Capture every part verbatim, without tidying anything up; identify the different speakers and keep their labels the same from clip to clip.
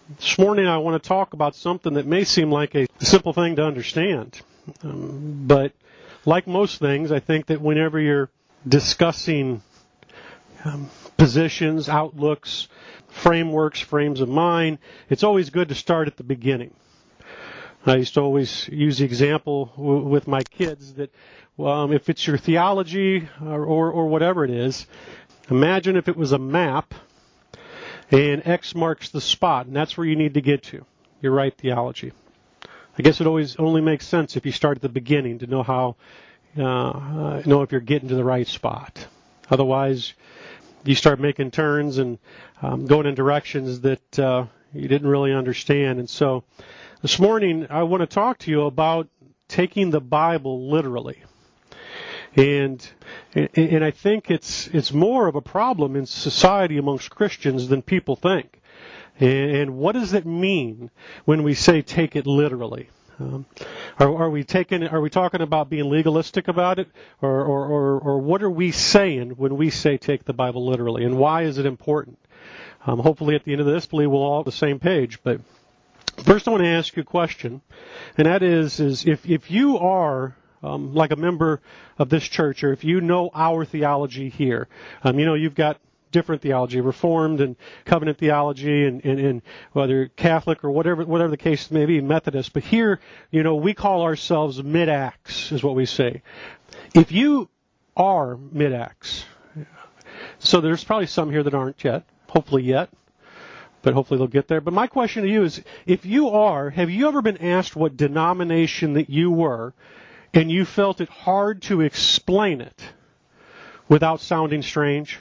Speaker 1: This morning I want to talk about something that may seem like a simple thing to understand. Um, but like most things, I think that whenever you're discussing um, positions, outlooks, frameworks, frames of mind, it's always good to start at the beginning. I used to always use the example w- with my kids that um, if it's your theology or, or, or whatever it is, imagine if it was a map and X marks the spot, and that's where you need to get to, your right theology. I guess it always only makes sense if you start at the beginning to know how, uh, uh, know if you're getting to the right spot. Otherwise, you start making turns and um, going in directions that uh, you didn't really understand. And so this morning, I want to talk to you about taking the Bible literally. And and I think it's it's more of a problem in society amongst Christians than people think. And what does it mean when we say take it literally? Um, are, are we taking? Are we talking about being legalistic about it, or, or or or what are we saying when we say take the Bible literally? And why is it important? Um, hopefully, at the end of this, we'll all on the same page. But first, I want to ask you a question, and that is: is if if you are Um, like a member of this church, or if you know our theology here, um, you know, you've got different theology, Reformed and Covenant theology, and, and, and whether Catholic or whatever, whatever the case may be, Methodist. But here, you know, we call ourselves mid-acts, is what we say. If you are mid-acts, so there's probably some here that aren't yet, hopefully yet, but hopefully they'll get there. But my question to you is, if you are, have you ever been asked what denomination that you were, and you felt it hard to explain it without sounding strange?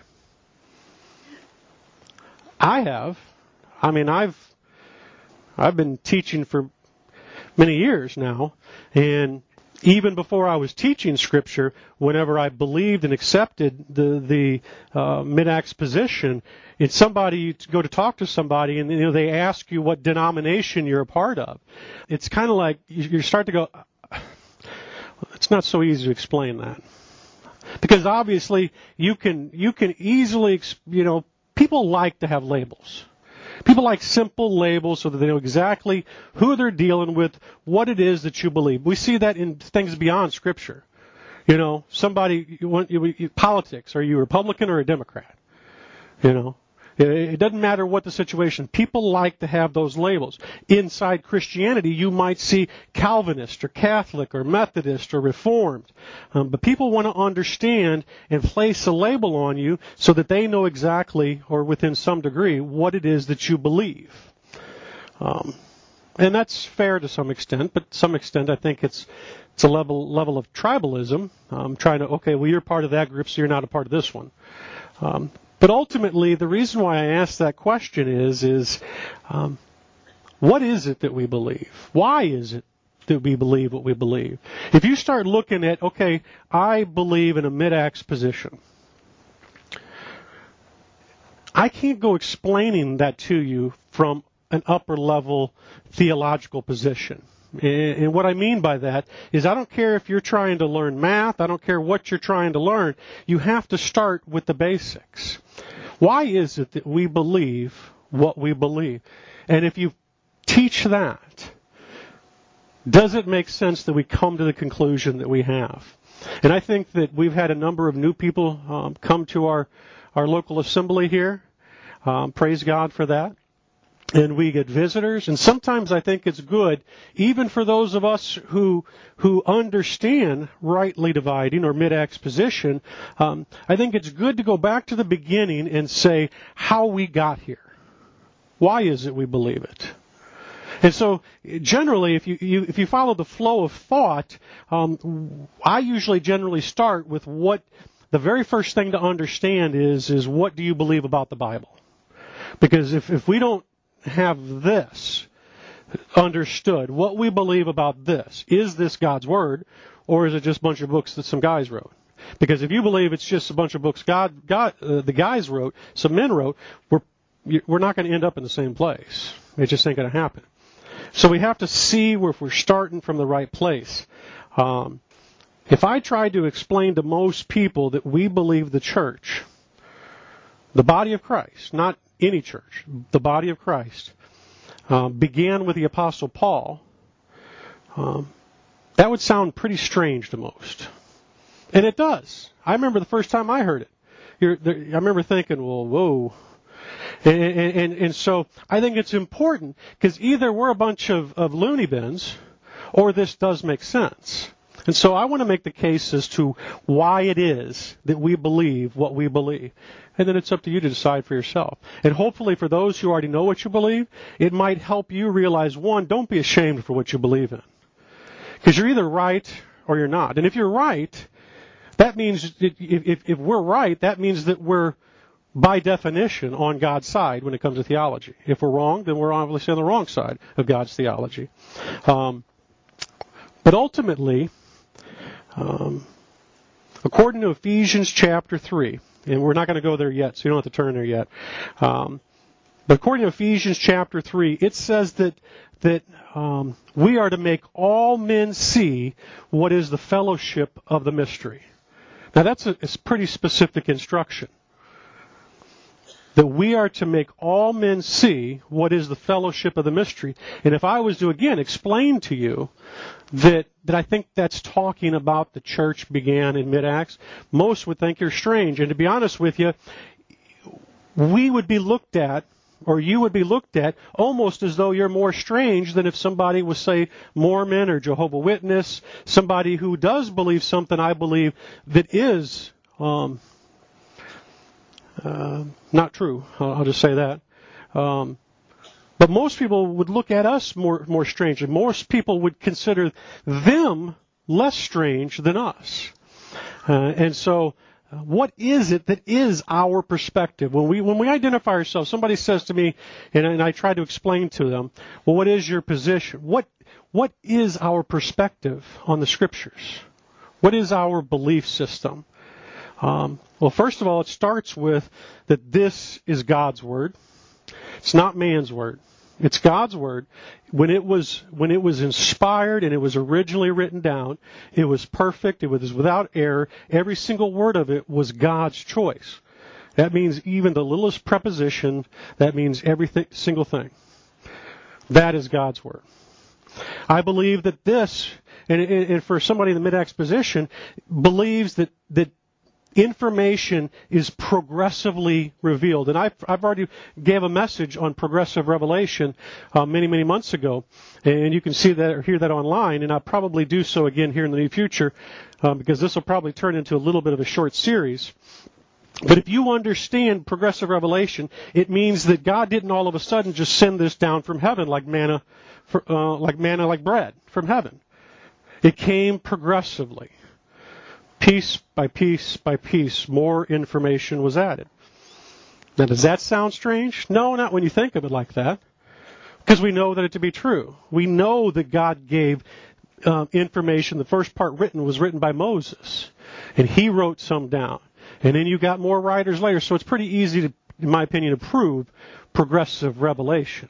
Speaker 1: I have. I mean, I've I've been teaching for many years now, and even before I was teaching Scripture, whenever I believed and accepted the the uh, mid-acts position, it's somebody you go to talk to somebody, and you know they ask you what denomination you're a part of. It's kind of like you, you start to go, it's not so easy to explain that, because obviously you can you can easily, you know, people like to have labels. People like simple labels so that they know exactly who they're dealing with, what it is that you believe. We see that in things beyond Scripture. You know, somebody you want you, you, politics. Are you a Republican or a Democrat? You know. It doesn't matter what the situation. People like to have those labels. Inside Christianity, you might see Calvinist or Catholic or Methodist or Reformed. Um, but people want to understand and place a label on you so that they know exactly, or within some degree, what it is that you believe. Um, and that's fair to some extent, but to some extent I think it's it's a level level of tribalism. Um, trying to, okay, well, you're part of that group, so you're not a part of this one. Um, But ultimately, the reason why I ask that question is, is um, what is it that we believe? Why is it that we believe what we believe? If you start looking at, okay, I believe in a mid-acts position, I can't go explaining that to you from an upper-level theological position. And what I mean by that is I don't care if you're trying to learn math, I don't care what you're trying to learn, you have to start with the basics. Why is it that we believe what we believe? And if you teach that, does it make sense that we come to the conclusion that we have? And I think that we've had a number of new people um, come to our, our local assembly here. Um, praise God for that. And we get visitors, and sometimes I think it's good, even for those of us who who understand rightly dividing or mid-acts position, um, I think it's good to go back to the beginning and say how we got here. Why is it we believe it? And so, generally, if you, you if you follow the flow of thought, um, I usually generally start with what the very first thing to understand is is what do you believe about the Bible? Because if if we don't have this understood, what we believe about this, is this God's Word, or is it just a bunch of books that some guys wrote? Because if you believe it's just a bunch of books God, God uh, the guys wrote, some men wrote, we're we're not going to end up in the same place. It just ain't going to happen. So we have to see where if we're starting from the right place. Um, if I try to explain to most people that we believe the church, the body of Christ, not any church, the body of Christ, uh, began with the Apostle Paul, um, that would sound pretty strange to most. And it does. I remember the first time I heard it. You're, there, I remember thinking, well, whoa. And, and, and, and so I think it's important because either we're a bunch of, of loony bins or this does make sense. And so I want to make the case as to why it is that we believe what we believe. And then it's up to you to decide for yourself. And hopefully for those who already know what you believe, it might help you realize, one, don't be ashamed for what you believe in. Because you're either right or you're not. And if you're right, that means, if, if, if we're right, that means that we're, by definition, on God's side when it comes to theology. If we're wrong, then we're obviously on the wrong side of God's theology. Um, but ultimately, um, according to Ephesians chapter three, and we're not going to go there yet, so you don't have to turn there yet. Um, but according to Ephesians chapter three, it says that that um, we are to make all men see what is the fellowship of the mystery. Now that's a, it's pretty specific instruction. That we are to make all men see what is the fellowship of the mystery. And if I was to, again, explain to you that that I think that's talking about the church began in mid-Acts, most would think you're strange. And to be honest with you, we would be looked at, or you would be looked at, almost as though you're more strange than if somebody was, say, Mormon or Jehovah's Witness, somebody who does believe something I believe that is um Uh, not true. I'll, I'll just say that. Um, but most people would look at us more more strangely. Most people would consider them less strange than us. Uh, and so, uh, what is it that is our perspective? When we when we identify ourselves, somebody says to me, and, and I try to explain to them, well, what is your position? What what is our perspective on the Scriptures? What is our belief system? Um, well, first of all, it starts with that this is God's Word. It's not man's Word. It's God's Word. When it was when it was inspired and it was originally written down, it was perfect. It was without error. Every single word of it was God's choice. That means even the littlest preposition. That means every single thing. That is God's Word. I believe that this, and, and for somebody in the mid-Acts position, believes that that information is progressively revealed. And I've, I've already gave a message on progressive revelation uh, many, many months ago. And you can see that or hear that online. And I'll probably do so again here in the near future uh, because this will probably turn into a little bit of a short series. But if you understand progressive revelation, it means that God didn't all of a sudden just send this down from heaven like manna, for, uh, like manna, like bread from heaven. It came progressively. Piece by piece by piece, more information was added. Now, does that sound strange? No, not when you think of it like that. Because we know that it to be true. We know that God gave uh, information. The first part written was written by Moses. And he wrote some down. And then you got more writers later. So it's pretty easy, to, in my opinion, to prove progressive revelation.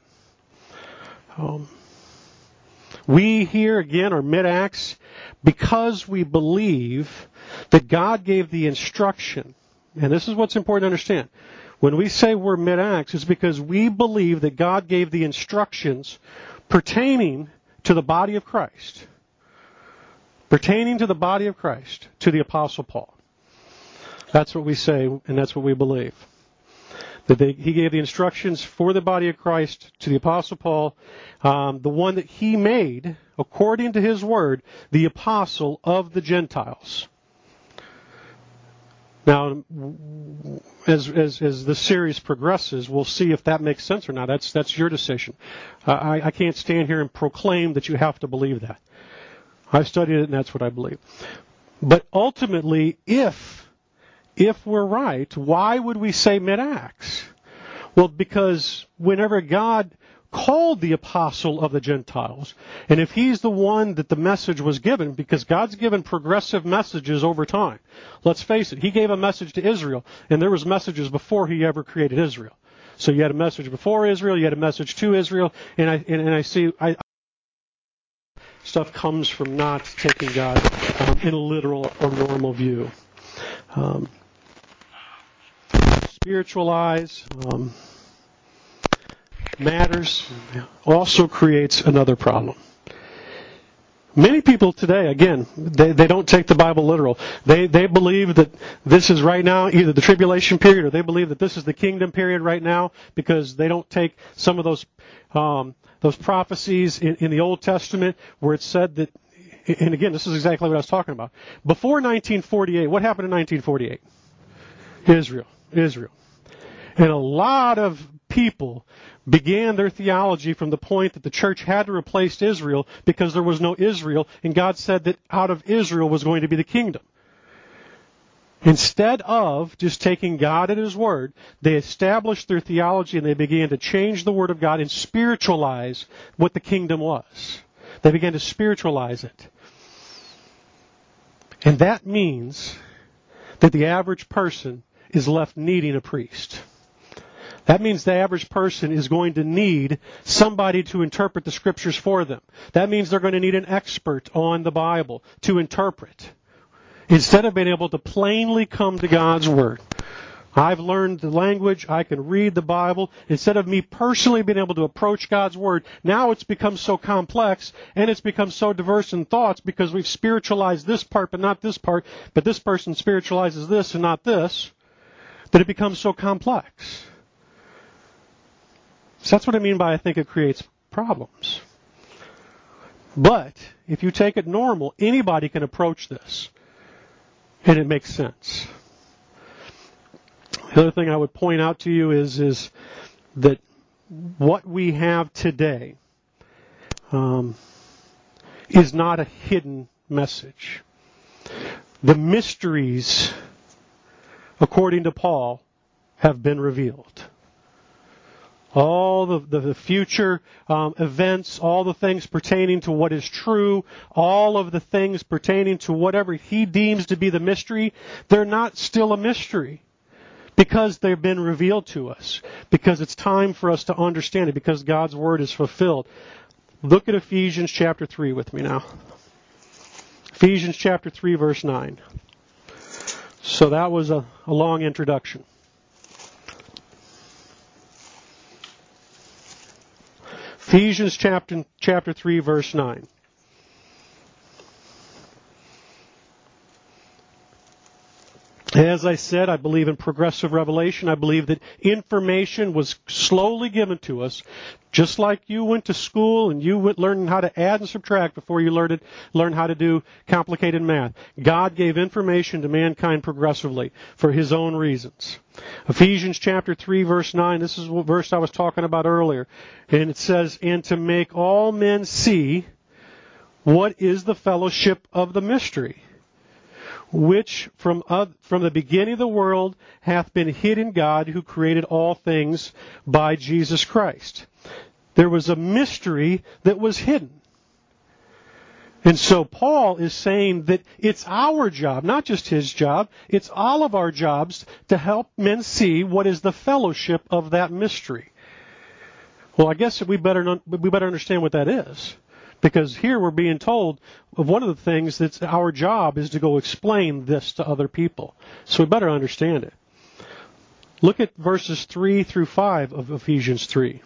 Speaker 1: Um, we here, again, are mid-Acts because we believe that God gave the instruction. And this is what's important to understand. When we say we're mid-Acts, it's because we believe that God gave the instructions pertaining to the body of Christ. Pertaining to the body of Christ, to the Apostle Paul. That's what we say, and that's what we believe. That they, he gave the instructions for the body of Christ to the Apostle Paul, um, the one that he made, according to his word, the apostle of the Gentiles. Now, as as as the series progresses, we'll see if that makes sense or not. That's that's your decision. Uh, I, I can't stand here and proclaim that you have to believe that. I've studied it, and that's what I believe. But ultimately, if if we're right, why would we say mid-Acts? Well, because whenever God called the apostle of the Gentiles, and if he's the one that the message was given, because God's given progressive messages over time. Let's face it, he gave a message to Israel, and there was messages before he ever created Israel. So you had a message before Israel, you had a message to Israel, and I and, and I see I, stuff comes from not taking God um, in a literal or normal view. Um, spiritualize. Um, matters also creates another problem. Many people today, again, they, they don't take the Bible literal. They they believe that this is right now either the tribulation period or they believe that this is the kingdom period right now because they don't take some of those um, those prophecies in, in the Old Testament where it said that, and again, this is exactly what I was talking about. Before nineteen forty-eight, what happened in nineteen forty-eight? Israel. Israel. And a lot of people began their theology from the point that the church had to replace Israel because there was no Israel, and God said that out of Israel was going to be the kingdom. Instead of just taking God at His word, they established their theology and they began to change the word of God and spiritualize what the kingdom was. They began to spiritualize it. And that means that the average person is left needing a priest. That means the average person is going to need somebody to interpret the Scriptures for them. That means they're going to need an expert on the Bible to interpret. Instead of being able to plainly come to God's Word. I've learned the language, I can read the Bible. Instead of me personally being able to approach God's Word, now it's become so complex and it's become so diverse in thoughts because we've spiritualized this part but not this part, but this person spiritualizes this and not this, that it becomes so complex. So that's what I mean by I think it creates problems. But if you take it normal, anybody can approach this. And it makes sense. The other thing I would point out to you is, is that what we have today um, is not a hidden message. The mysteries, according to Paul, have been revealed. All the, the, the future um, events, all the things pertaining to what is true, all of the things pertaining to whatever he deems to be the mystery, they're not still a mystery because they've been revealed to us, because it's time for us to understand it, because God's Word is fulfilled. Look at Ephesians chapter three with me now. Ephesians chapter three, verse nine. So that was a, a long introduction. Ephesians chapter, chapter three, verse nine. As I said, I believe in progressive revelation. I believe that information was slowly given to us, just like you went to school and you went learning how to add and subtract before you learned, learned how to do complicated math. God gave information to mankind progressively for His own reasons. Ephesians chapter three, verse nine, this is what verse I was talking about earlier. And it says, "And to make all men see what is the fellowship of the mystery, which from uh, from the beginning of the world hath been hid in God, who created all things by Jesus Christ." There was a mystery that was hidden. And so Paul is saying that it's our job, not just his job, it's all of our jobs to help men see what is the fellowship of that mystery. Well, I guess we better we better understand what that is. Because here we're being told of one of the things that's our job is to go explain this to other people. So we better understand it. Look at verses three through five of Ephesians three.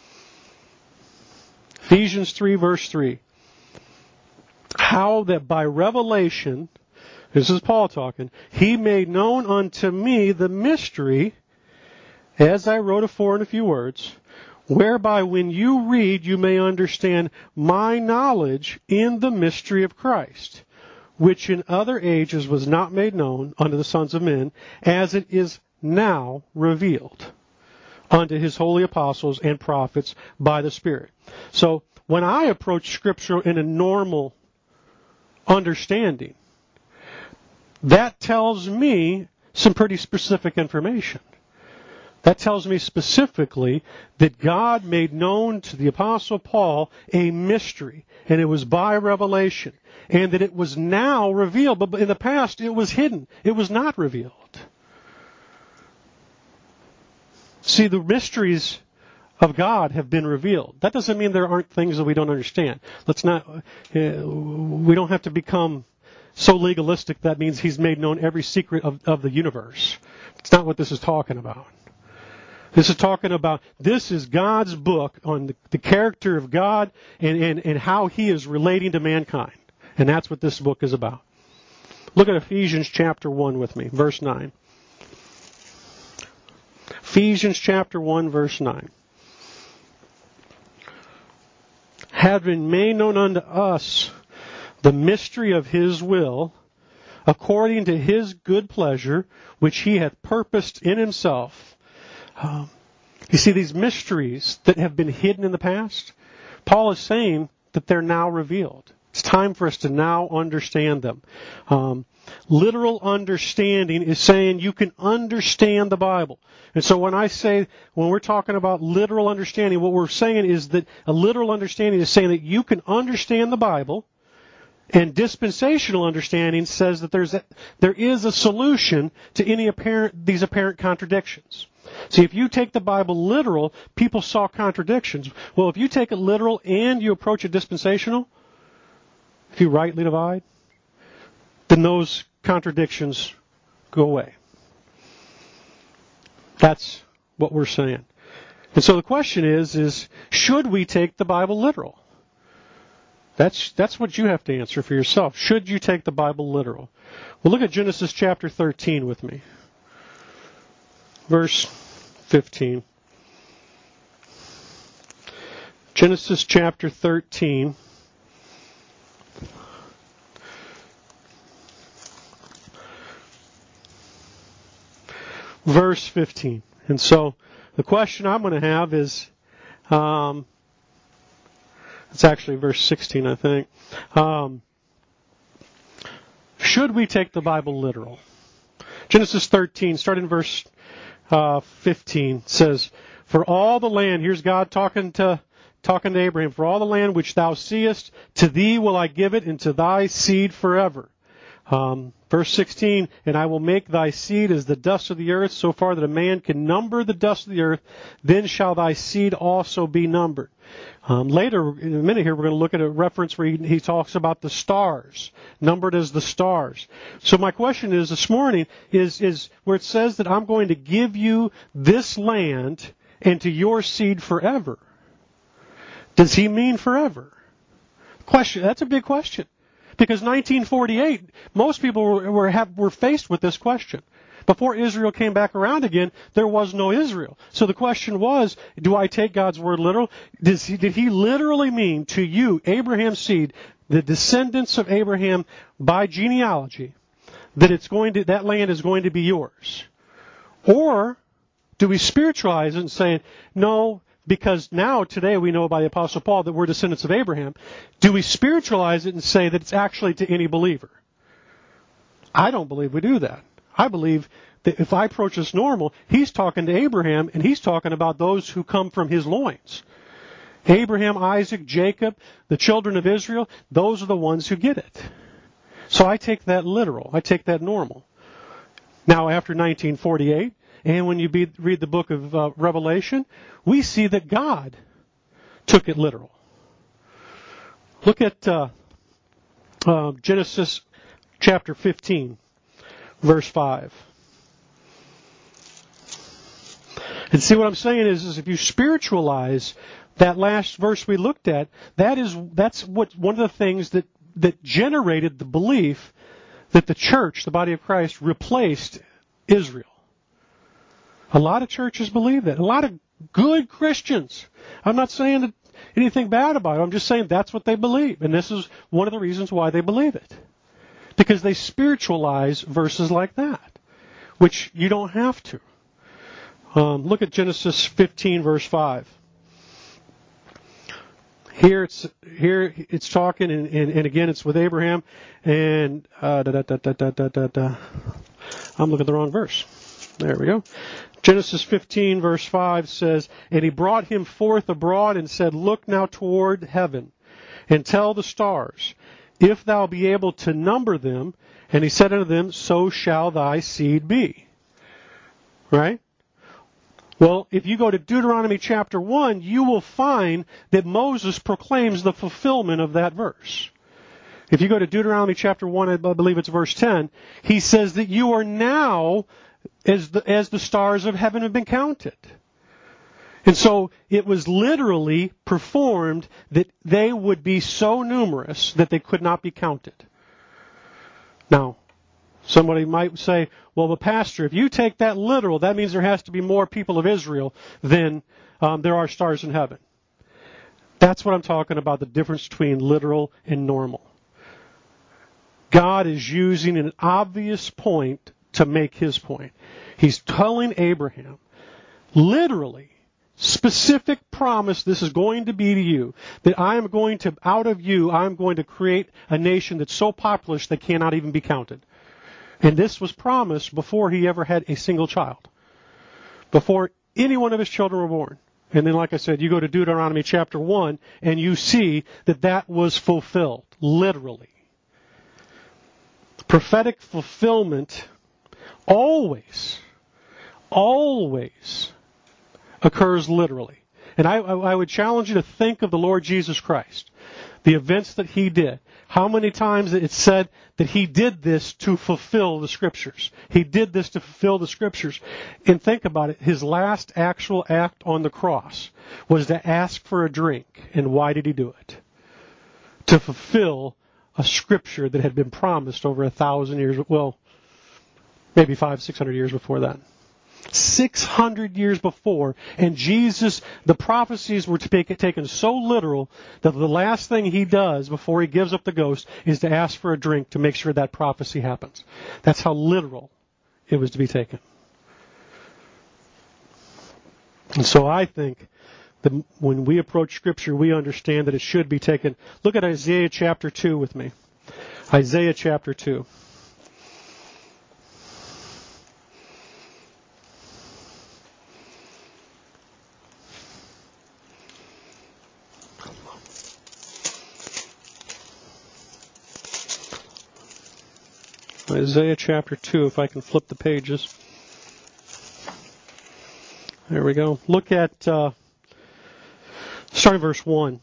Speaker 1: Ephesians three, verse three. "How that by revelation," this is Paul talking, "He made known unto me the mystery, as I wrote afore in a few words, whereby when you read you may understand my knowledge in the mystery of Christ, which in other ages was not made known unto the sons of men, as it is now revealed unto His holy apostles and prophets by the Spirit." So when I approach Scripture in a normal understanding, that tells me some pretty specific information. That tells me specifically that God made known to the Apostle Paul a mystery, and it was by revelation, and that it was now revealed, but in the past it was hidden. It was not revealed. See, the mysteries of God have been revealed. That doesn't mean there aren't things that we don't understand. Let's not, uh, we don't have to become so legalistic that means He's made known every secret of, of the universe. It's not what this is talking about. This is talking about, this is God's book on the, the character of God and, and, and how He is relating to mankind. And that's what this book is about. Look at Ephesians chapter one with me, verse nine. Ephesians chapter one, verse nine. Having made known unto us the mystery of His will, according to His good pleasure, which He hath purposed in Himself. Um, you see, these mysteries that have been hidden in the past, Paul is saying that they're now revealed. It's time for us to now understand them. Um, literal understanding is saying you can understand the Bible. And so when I say, when we're talking about literal understanding, what we're saying is that a literal understanding is saying that you can understand the Bible, and dispensational understanding says that there's a, there is a solution to any apparent, these apparent contradictions. See, if you take the Bible literal, people saw contradictions. Well, if you take it literal and you approach it dispensational, if you rightly divide, then those contradictions go away. That's what we're saying. And so the question is, is should we take the Bible literal? That's, that's what you have to answer for yourself. Should you take the Bible literal? Well, look at Genesis chapter thirteen with me. Verse fifteen. Genesis chapter thirteen. Verse fifteen. And so the question I'm going to have is, um, it's actually verse sixteen, I think. Um, should we take the Bible literal? Genesis thirteen, starting in verse uh, fifteen, says, "For all the land," here's God talking to talking to Abraham, "for all the land which thou seest, to thee will I give it, and to thy seed forever." Um, verse sixteen, "And I will make thy seed as the dust of the earth, so far that a man can number the dust of the earth, then shall thy seed also be numbered." Um, later, in a minute here, we're going to look at a reference where he, he talks about the stars, numbered as the stars. So my question is this morning is, is where it says that I'm going to give you this land and to your seed forever. Does he mean forever? Question. That's a big question. Because nineteen forty-eight, most people were, were, have, were faced with this question. Before Israel came back around again, there was no Israel. So the question was, do I take God's word literal? Does he, did he literally mean to you, Abraham's seed, the descendants of Abraham by genealogy, that it's going to, that land is going to be yours? Or do we spiritualize it and say, no, because now, today, we know by the Apostle Paul that we're descendants of Abraham. Do we spiritualize it and say that it's actually to any believer? I don't believe we do that. I believe that if I approach this normal, he's talking to Abraham, and he's talking about those who come from his loins. Abraham, Isaac, Jacob, the children of Israel, those are the ones who get it. So I take that literal. I take that normal. Now, after nineteen forty-eight, and when you be, read the book of uh, Revelation, we see that God took it literal. Look at uh, uh, Genesis chapter fifteen, verse five. And see what I'm saying is, is if you spiritualize that last verse we looked at, that is that's what one of the things that, that generated the belief that the church, the body of Christ, replaced Israel. A lot of churches believe that. A lot of good Christians. I'm not saying anything bad about it. I'm just saying that's what they believe. And this is one of the reasons why they believe it. Because they spiritualize verses like that, which you don't have to. Um, look at Genesis fifteen, verse five. Here it's here it's talking, and, and, and again it's with Abraham, and uh, da, da, da, da, da, da, da. I'm looking at the wrong verse. There we go. Genesis fifteen, verse five says, "And he brought him forth abroad and said, Look now toward heaven, and tell the stars, if thou be able to number them. And he said unto them, So shall thy seed be." Right? Well, if you go to Deuteronomy chapter one, you will find that Moses proclaims the fulfillment of that verse. If you go to Deuteronomy chapter one, I believe it's verse ten, he says that you are now as the, as the stars of heaven have been counted. And so it was literally performed that they would be so numerous that they could not be counted. Now, somebody might say, well, but Pastor, if you take that literal, that means there has to be more people of Israel than um, there are stars in heaven. That's what I'm talking about, the difference between literal and normal. God is using an obvious point to make his point. He's telling Abraham, literally, specific promise this is going to be to you, that I am going to, out of you, I'm going to create a nation that's so populous they cannot even be counted. And this was promised before he ever had a single child. Before any one of his children were born. And then, like I said, you go to Deuteronomy chapter one, and you see that that was fulfilled, literally. Prophetic fulfillment always, always occurs literally. And I, I would challenge you to think of the Lord Jesus Christ, the events that he did. How many times it's said that he did this to fulfill the Scriptures. He did this to fulfill the Scriptures. And think about it. His last actual act on the cross was to ask for a drink. And why did he do it? To fulfill a Scripture that had been promised over a thousand years. Well, maybe five, six hundred years before that. Six hundred years before, and Jesus, the prophecies were to be taken so literal that the last thing he does before he gives up the ghost is to ask for a drink to make sure that prophecy happens. That's how literal it was to be taken. And so I think that when we approach Scripture, we understand that it should be taken. Look at Isaiah chapter two with me. Isaiah chapter two. Isaiah chapter two, if I can flip the pages. There we go. Look at, uh, starting verse one.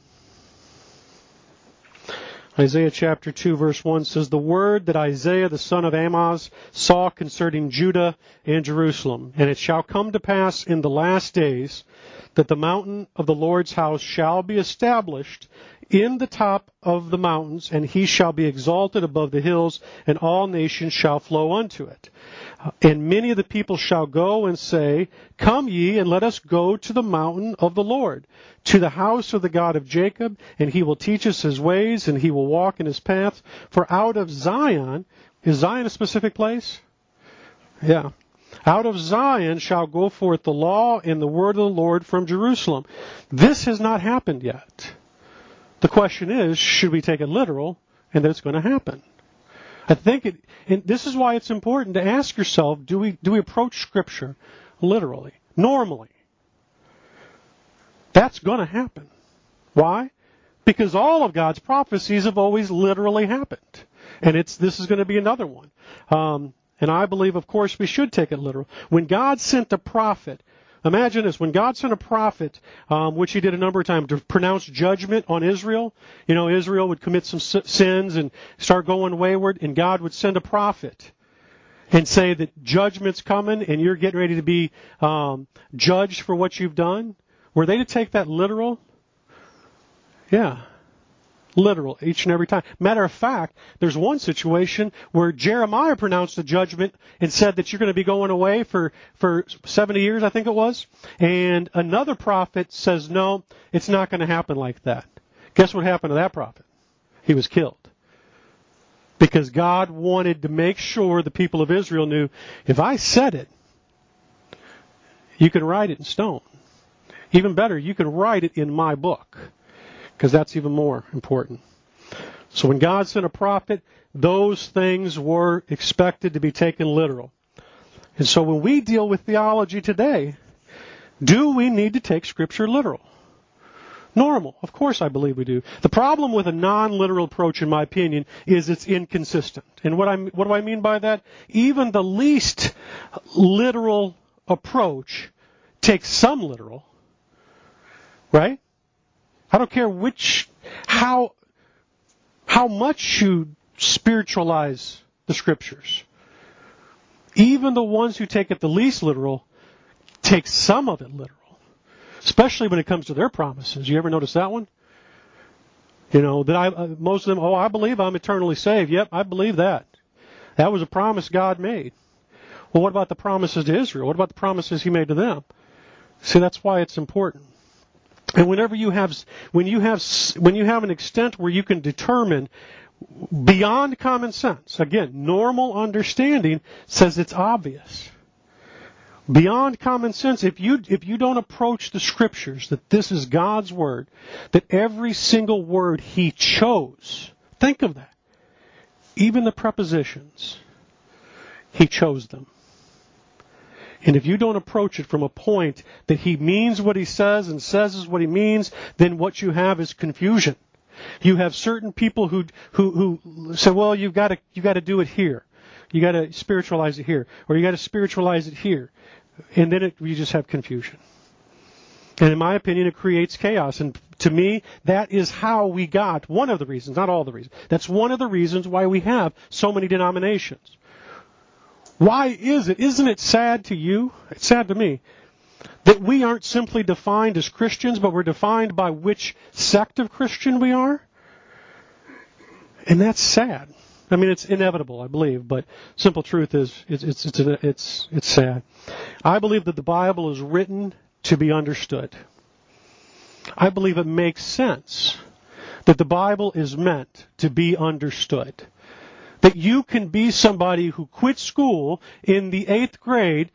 Speaker 1: Isaiah chapter two, verse one says, "The word that Isaiah the son of Amoz saw concerning Judah and Jerusalem. And it shall come to pass in the last days that the mountain of the Lord's house shall be established in the top of the mountains, and he shall be exalted above the hills, and all nations shall flow unto it. And many of the people shall go and say, Come ye, and let us go to the mountain of the Lord, to the house of the God of Jacob, and he will teach us his ways, and he will walk in his paths. For out of Zion," is Zion a specific place? Yeah. "Out of Zion shall go forth the law and the word of the Lord from Jerusalem." This has not happened yet. The question is, should we take it literal and that it's going to happen? I think it, and this is why it's important to ask yourself, do we, do we approach Scripture literally, normally? That's going to happen. Why? Because all of God's prophecies have always literally happened. And it's, this is going to be another one. Um, and I believe, of course, we should take it literal. When God sent a prophet, imagine this, when God sent a prophet, um, which he did a number of times, to pronounce judgment on Israel, you know, Israel would commit some sins and start going wayward, and God would send a prophet and say that judgment's coming and you're getting ready to be um, judged for what you've done. Were they to take that literal? Yeah. Literal, each and every time. Matter of fact, there's one situation where Jeremiah pronounced a judgment and said that you're going to be going away for, for seventy years, I think it was. And another prophet says, no, it's not going to happen like that. Guess what happened to that prophet? He was killed. Because God wanted to make sure the people of Israel knew, if I said it, you can write it in stone. Even better, you can write it in my book. Because that's even more important. So when God sent a prophet, those things were expected to be taken literal. And so when we deal with theology today, do we need to take Scripture literal? Normal. Of course I believe we do. The problem with a non-literal approach, in my opinion, is it's inconsistent. And what I what do I mean by that? Even the least literal approach takes some literal, right? I don't care which, how, how much you spiritualize the Scriptures. Even the ones who take it the least literal take some of it literal. Especially when it comes to their promises. You ever notice that one? You know, that I, uh, most of them, oh, I believe I'm eternally saved. Yep, I believe that. That was a promise God made. Well, what about the promises to Israel? What about the promises he made to them? See, that's why it's important. And whenever you have, when you have, when you have an extent where you can determine beyond common sense, again, normal understanding says it's obvious. Beyond common sense, if you if you don't approach the Scriptures that this is God's Word, that every single word He chose, think of that. Even the prepositions, He chose them. And if you don't approach it from a point that He means what He says and says is what He means, then what you have is confusion. You have certain people who who who say, well, you've got to you've got to do it here. You got to spiritualize it here, or you got to spiritualize it here, and then it, you just have confusion. And in my opinion, it creates chaos. And to me, that is how we got one of the reasons, not all the reasons. That's one of the reasons why we have so many denominations. Why is it? Isn't it sad to you? It's sad to me that we aren't simply defined as Christians, but we're defined by which sect of Christian we are. And that's sad. I mean, it's inevitable, I believe, but simple truth is, it's it's it's it's, it's sad. I believe that the Bible is written to be understood. I believe it makes sense that the Bible is meant to be understood. That you can be somebody who quit school in the eighth grade,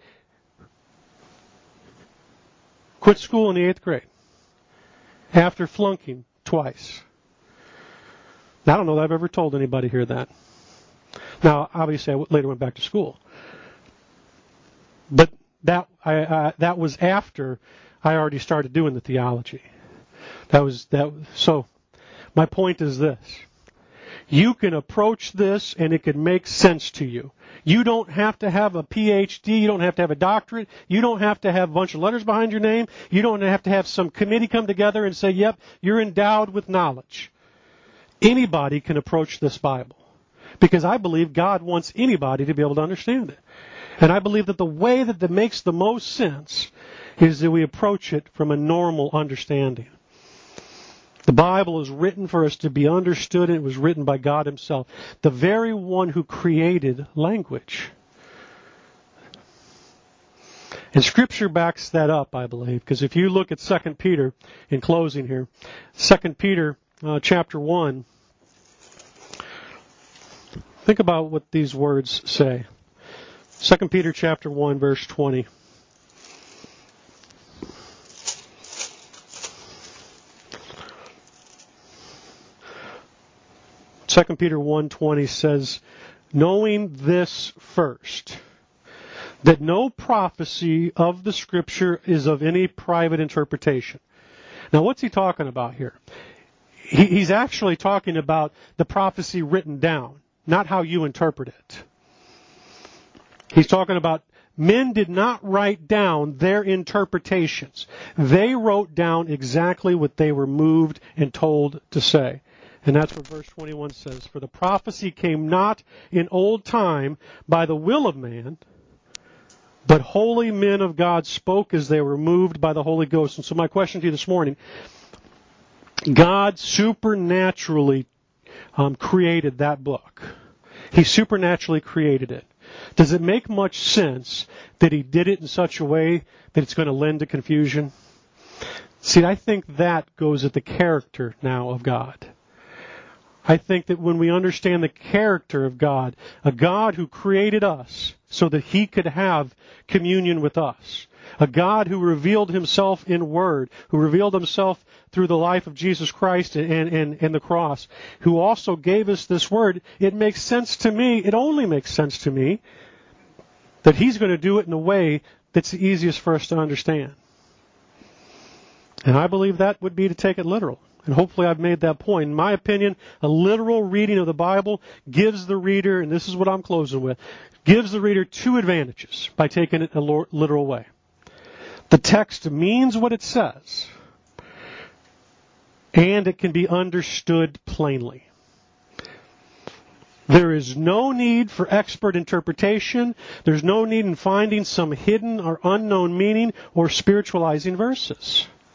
Speaker 1: quit school in the eighth grade, after flunking twice. I don't know that I've ever told anybody here that. Now, obviously, I later went back to school. But that I, uh, that was after I already started doing the theology. That was that. So, my point is this. You can approach this and it can make sense to you. You don't have to have a P H D. You don't have to have a doctorate. You don't have to have a bunch of letters behind your name. You don't have to have some committee come together and say, yep, you're endowed with knowledge. Anybody can approach this Bible. Because I believe God wants anybody to be able to understand it. And I believe that the way that that makes the most sense is that we approach it from a normal understanding. The Bible is written for us to be understood, and it was written by God Himself, the very one who created language. And Scripture backs that up, I believe, because if you look at Second Peter, in closing here, Second Peter uh, chapter one, think about what these words say. Second Peter chapter one, verse twenty. Second Peter one twenty says, knowing this first, that no prophecy of the Scripture is of any private interpretation. Now, what's he talking about here? He, he's actually talking about the prophecy written down, not how you interpret it. He's talking about men did not write down their interpretations. They wrote down exactly what they were moved and told to say. And that's what verse twenty-one says. For the prophecy came not in old time by the will of man, but holy men of God spoke as they were moved by the Holy Ghost. And so my question to you this morning, God supernaturally um, created that book. He supernaturally created it. Does it make much sense that He did it in such a way that it's going to lend to confusion? See, I think that goes at the character now of God. I think that when we understand the character of God, a God who created us so that He could have communion with us, a God who revealed Himself in Word, who revealed Himself through the life of Jesus Christ and, and, and the cross, who also gave us this Word, it makes sense to me, it only makes sense to me, that He's going to do it in a way that's the easiest for us to understand. And I believe that would be to take it literal. And hopefully I've made that point. In my opinion, a literal reading of the Bible gives the reader, and this is what I'm closing with, gives the reader two advantages by taking it a literal way. The text means what it says, and it can be understood plainly. There is no need for expert interpretation. There's no need in finding some hidden or unknown meaning or spiritualizing verses.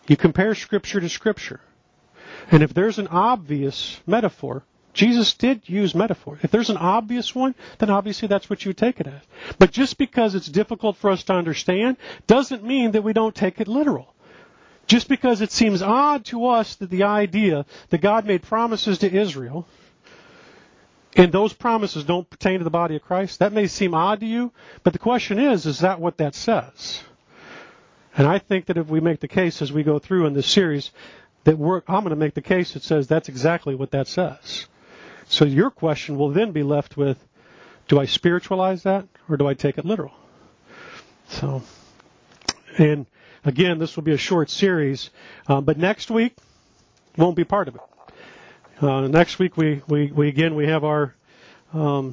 Speaker 1: You compare Scripture to Scripture. And if there's an obvious metaphor, Jesus did use metaphor. If there's an obvious one, then obviously that's what you would take it as. But just because it's difficult for us to understand doesn't mean that we don't take it literal. Just because it seems odd to us that the idea that God made promises to Israel and those promises don't pertain to the body of Christ, that may seem odd to you, but the question is, is that what that says? And I think that if we make the case as we go through in this series, that we're, I'm going to make the case that says that's exactly what that says. So your question will then be left with, do I spiritualize that or do I take it literal? So, and again, this will be a short series, uh, but next week won't be part of it. Uh, next week we, we, we again we have our um,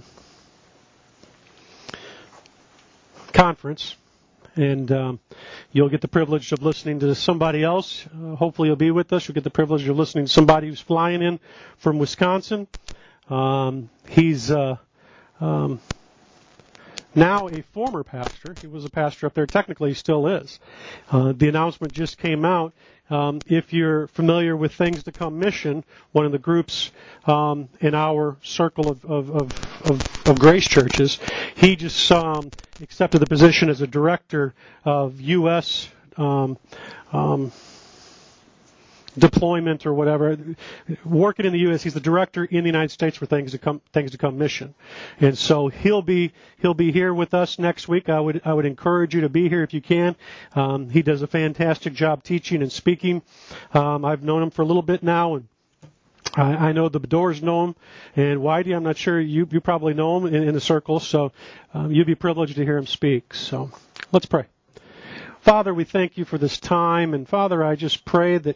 Speaker 1: conference, and um, you'll get the privilege of listening to somebody else. Uh, hopefully you'll be with us. You'll get the privilege of listening to somebody who's flying in from Wisconsin. Um, he's uh, um, now a former pastor. He was a pastor up there. Technically, he still is. Uh, the announcement just came out. Um, if you're familiar with Things to Come Mission, one of the groups um, in our circle of, of, of, of, of grace churches, he just um, accepted the position as a director of U S Um, um, deployment or whatever, working in the U S He's the director in the United States for Things to Come, Things to Come Mission, and so he'll be he'll be here with us next week. I would I would encourage you to be here if you can. Um, he does a fantastic job teaching and speaking. Um, I've known him for a little bit now, and I, I know the Bedores know him, and Whitey, I'm not sure you you probably know him in, in the circle, so um, you'd be privileged to hear him speak. So let's pray. Father, we thank you for this time, and Father, I just pray that.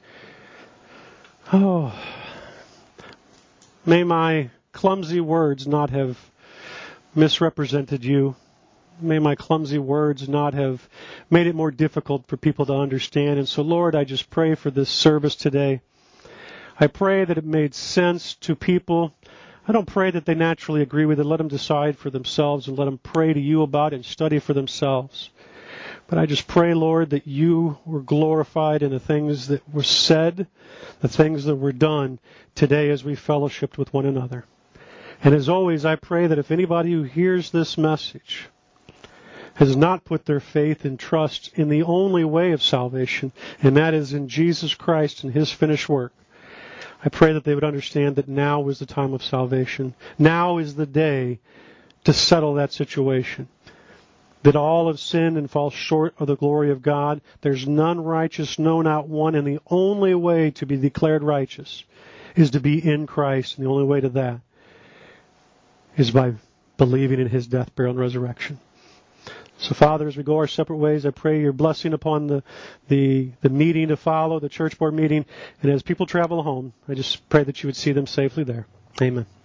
Speaker 1: Oh, may my clumsy words not have misrepresented you. May my clumsy words not have made it more difficult for people to understand. And so, Lord, I just pray for this service today. I pray that it made sense to people. I don't pray that they naturally agree with it. Let them decide for themselves and let them pray to you about it and study for themselves. But I just pray, Lord, that you were glorified in the things that were said, the things that were done today as we fellowshiped with one another. And as always, I pray that if anybody who hears this message has not put their faith and trust in the only way of salvation, and that is in Jesus Christ and His finished work, I pray that they would understand that now is the time of salvation. Now is the day to settle that situation. That all have sinned and fall short of the glory of God. There's none righteous, no, not one. And the only way to be declared righteous is to be in Christ. And the only way to that is by believing in His death, burial, and resurrection. So, Father, as we go our separate ways, I pray your blessing upon the, the, the meeting to follow, the church board meeting. And as people travel home, I just pray that you would see them safely there. Amen.